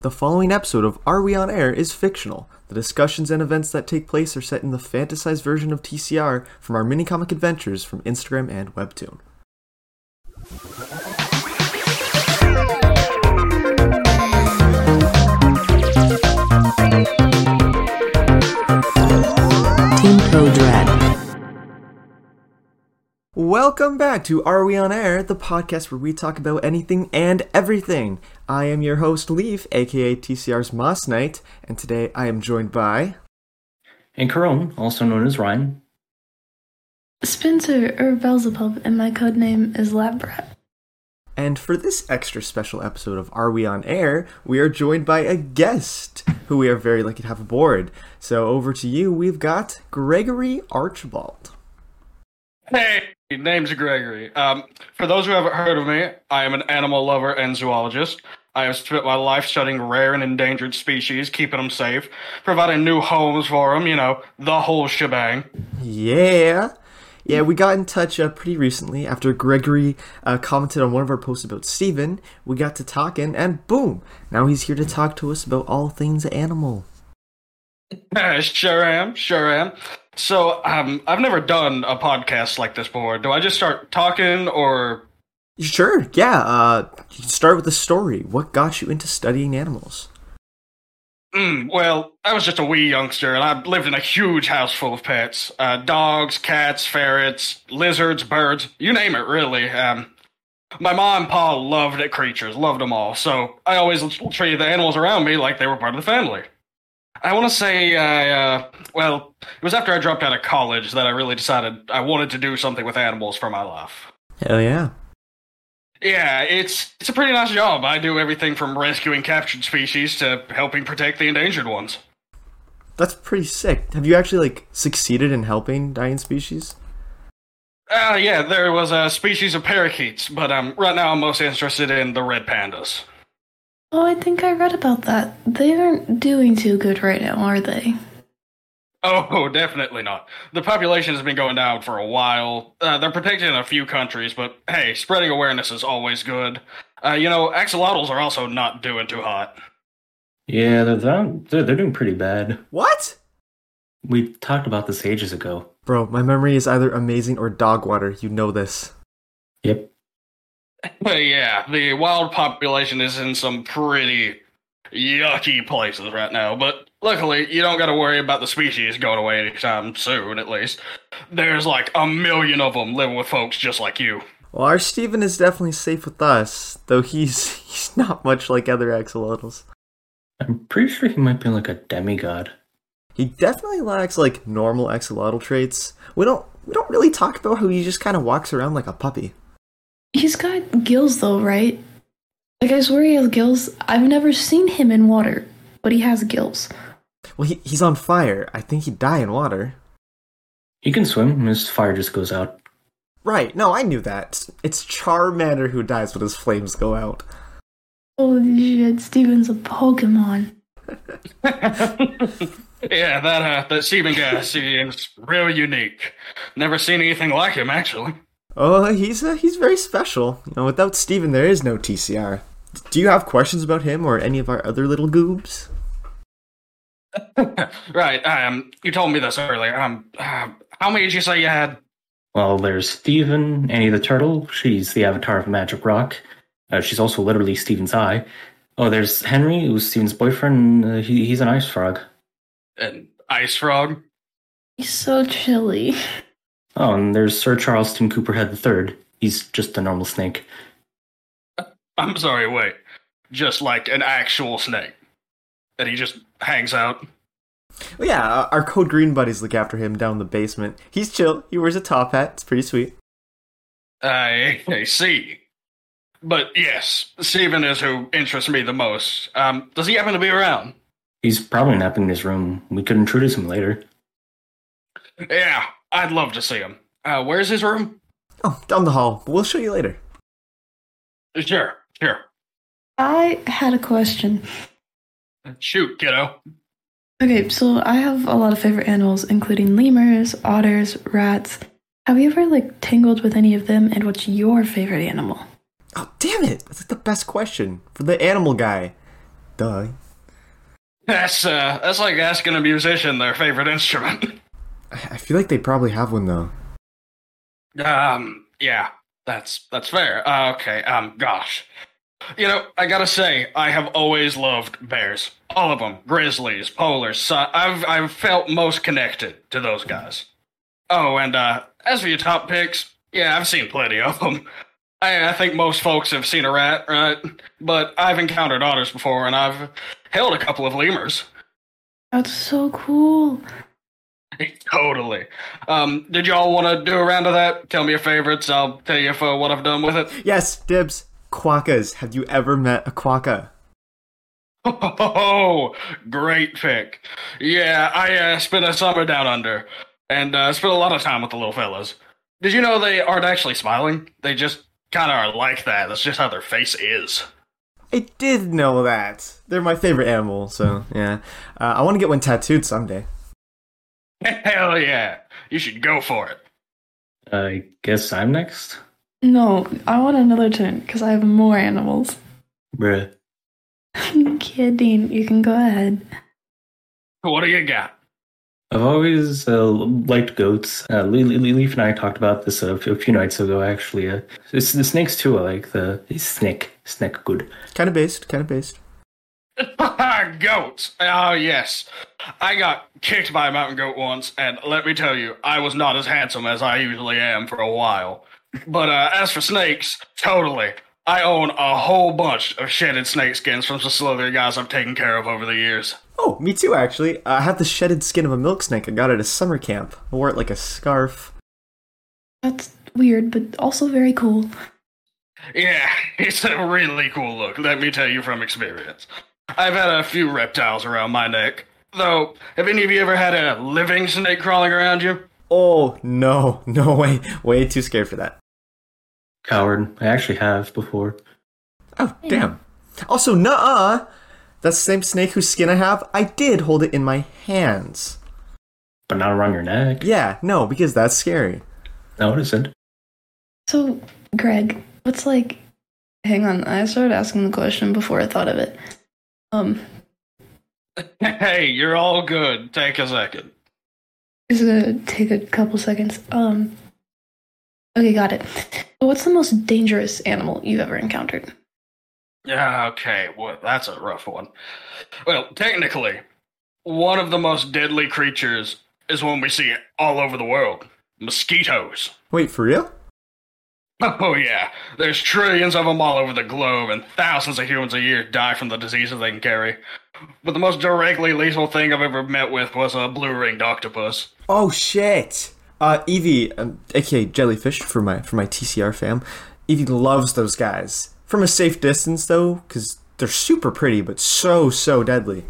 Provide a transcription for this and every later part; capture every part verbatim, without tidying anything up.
The following episode of Are We On Air is fictional. The discussions and events that take place are set in the fantasized version of T C R from our mini-comic adventures from Instagram and Webtoon. Team Code Red. Welcome back to Are We On Air, the podcast where we talk about anything and everything. I am your host, Leaf, aka T C R's Moss Knight, and today I am joined by... And Corone, also known as Ryan. Spencer, or Beelzebub, and my codename is Labrat. And for this extra special episode of Are We On Air, we are joined by a guest who we are very lucky to have aboard. So over to you, we've got Gregory Archibald. Hey, name's Gregory. Um, for those who haven't heard of me, I am an animal lover and zoologist. I have spent my life studying rare and endangered species, keeping them safe, providing new homes for them, you know, the whole shebang. Yeah. Yeah, we got in touch uh, pretty recently after Gregory uh, commented on one of our posts about Steven. We got to talking, and boom, now he's here to talk to us about all things animal. Sure am, sure am. So, um, I've never done a podcast like this before. Do I just start talking, or...? Sure, yeah, uh, you can start with the story. What got you into studying animals? Mm, well, I was just a wee youngster, and I lived in a huge house full of pets. Uh, dogs, cats, ferrets, lizards, birds, you name it, really. Um, my mom and pa loved creatures, loved them all, so I always treated the animals around me like they were part of the family. I want to say, I, uh, well, it was after I dropped out of college that I really decided I wanted to do something with animals for my life. Hell yeah. Yeah, it's it's a pretty nice job. I do everything from rescuing captured species to helping protect the endangered ones. That's pretty sick. Have you actually, like, succeeded in helping dying species? Uh, yeah, there was a species of parakeets, but um, right now I'm most interested in the red pandas. Oh, I think I read about that. They aren't doing too good right now, are they? Oh, definitely not. The population has been going down for a while. Uh, they're protected in a few countries, but hey, spreading awareness is always good. Uh, you know, axolotls are also not doing too hot. Yeah, they're, they're, they're doing pretty bad. What? We talked about this ages ago. Bro, my memory is either amazing or dog water. You know this. Yep. But yeah, the wild population is in some pretty yucky places right now, but luckily, you don't gotta worry about the species going away anytime soon, at least. There's like a million of them living with folks just like you. Well, our Steven is definitely safe with us, though he's he's not much like other axolotls. I'm pretty sure he might be like a demigod. He definitely lacks, like, normal axolotl traits. We don't we don't really talk about how he just kind of walks around like a puppy. He's got gills, though, right? Like, I swear he has gills. I've never seen him in water, but he has gills. Well, he, he's on fire. I think he'd die in water. He can swim, his fire just goes out. Right, no, I knew that. It's Charmander who dies when his flames go out. Holy shit, Steven's a Pokemon. Yeah, that uh, that Steven guy seems real unique. Never seen anything like him, actually. Oh, he's uh, he's very special. You know, without Steven, there is no T C R. Do you have questions about him or any of our other little goobs? Right, um, you told me this earlier. Um, uh, how many did you say you had? Well, there's Steven, Annie the Turtle. She's the avatar of Magic Rock. Uh, she's also literally Steven's eye. Oh, there's Henry, who's Steven's boyfriend. Uh, he, he's an ice frog. An ice frog? He's so chilly. Oh, and there's Sir Charleston Cooperhead the Third. He's just a normal snake. I'm sorry, wait. Just like an actual snake? That he just hangs out? Well, yeah, uh, our Code Green buddies look after him down in the basement. He's chill. He wears a top hat. It's pretty sweet. I, I see. But yes, Steven is who interests me the most. Um, does he happen to be around? He's probably napping in his room. We could introduce him later. Yeah, I'd love to see him. Uh, where's his room? Oh, down the hall. We'll show you later. Sure, sure. I had a question. Shoot, kiddo. Okay, so I have a lot of favorite animals, including lemurs, otters, rats. Have you ever, like, tangled with any of them, and what's your favorite animal? Oh, damn it! That's like the best question. For the animal guy. duh. That's uh, that's like asking a musician their favorite instrument. I feel like they probably have one though. Um, yeah, that's that's fair. Uh, okay, um, gosh. You know, I gotta say, I have always loved bears. All of them. Grizzlies, polars, so I've, I've felt most connected to those guys. Oh, and uh, as for your top picks, yeah, I've seen plenty of them. I, I think most folks have seen a rat, right? But I've encountered otters before, and I've held a couple of lemurs. That's so cool. Totally. Um, did y'all want to do a round of that? Tell me your favorites. I'll tell you if, uh, what I've done with it. Yes, dibs. Quokkas. Have you ever met a quokka? Oh, great pick. Yeah, I uh, spent a summer down under, and uh, spent a lot of time with the little fellas. Did you know they aren't actually smiling? They just kind of are like that. That's just how their face is. I did know that. They're my favorite animal, so yeah. Uh, I want to get one tattooed someday. Hell yeah. You should go for it. I guess I'm next? No, I want another turn because I have more animals. Bruh. I'm kidding. You can go ahead. What do you got? I've always uh, liked goats. Uh, Le- Le- Leaf and I talked about this a few, a few nights ago, actually. Uh, it's the snakes, too. I like the snake. Snake, good. Kind of based, kind of based. Goats. Oh, yes. I got kicked by a mountain goat once, and let me tell you, I was not as handsome as I usually am for a while. But uh, as for snakes, totally. I own a whole bunch of shedded snake skins from some Slytherin guys I've taken care of over the years. Oh, me too, actually. I have the shedded skin of a milk snake I got at a summer camp. I wore it like a scarf. That's weird, but also very cool. Yeah, it's a really cool look, let me tell you from experience. I've had a few reptiles around my neck. Though, have any of you ever had a living snake crawling around you? Oh, no. No way. Way too scared for that. Coward. I actually have before. Oh, damn. Also, nuh-uh. That same snake whose skin I have, I did hold it in my hands. But not around your neck. Yeah, no, because that's scary. No, it isn't. So, Greg, what's like... Hang on, I started asking the question before I thought of it. Um... Hey, you're all good. Take a second. It's gonna take a couple seconds. Um... Okay, got it. What's the most dangerous animal you've ever encountered? Yeah, okay, well, that's a rough one. Well, technically, one of the most deadly creatures is one we see all over the world. Mosquitoes. Wait, for real? Oh yeah, there's trillions of them all over the globe, and thousands of humans a year die from the diseases they can carry. But the most directly lethal thing I've ever met with was a blue-ringed octopus. Oh, shit. Uh, Evie, um, aka Jellyfish for my for my T C R fam, Evie loves those guys. From a safe distance, though, because they're super pretty, but so, so deadly.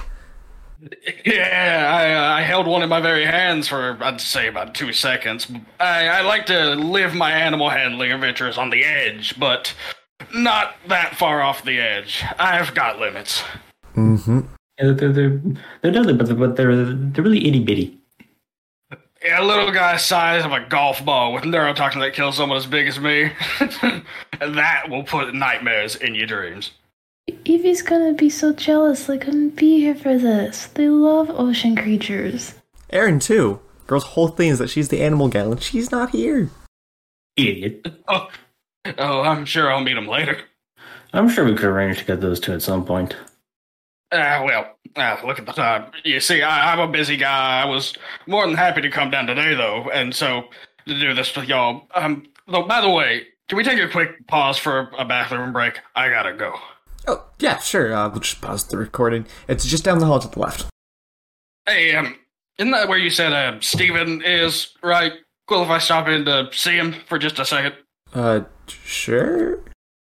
Yeah, I, uh, I held one in my very hands for, I'd say, about two seconds. I, I like to live my animal handling adventures on the edge, but not that far off the edge. I've got limits. Mm-hmm. Yeah, they're, they're, they're deadly, but they're, but they're, they're really itty-bitty. Yeah, a little guy size of a golf ball with neurotoxin that kills someone as big as me. That will put nightmares in your dreams. Evie's gonna be so jealous. They couldn't be here for this. They love ocean creatures. Erin, too. Girl's whole thing is that she's the animal gal, and she's not here. Idiot. Oh, oh I'm sure I'll meet him later. I'm sure we could arrange to get those two at some point. Ah, uh, well, uh, look at the time. You see, I, I'm a busy guy. I was more than happy to come down today, though, and so to do this with y'all. Um, though, by the way, can we take a quick pause for a bathroom break? I gotta go. Oh, yeah, sure. Uh, we'll just pause the recording. It's just down the hall to the left. Hey, um, isn't that where you said uh, Steven is, right? Cool if I stop in to see him for just a second? Uh, sure?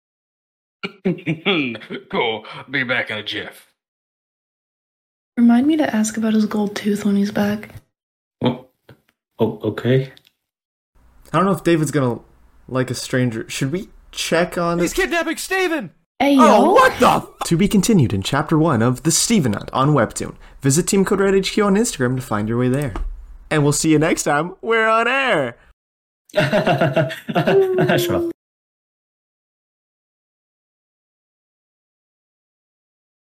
Cool. Be back in a jiff. Remind me to ask about his gold tooth when he's back. Oh, oh okay. I don't know if David's gonna like a stranger. Should we check on He's this? kidnapping Steven! Hey, yo! Oh, what the? F- to be continued in Chapter one of The Steven Hunt on Webtoon. Visit Team Code Red H Q on Instagram to find your way there. And we'll see you next time. We're on air! Shut up.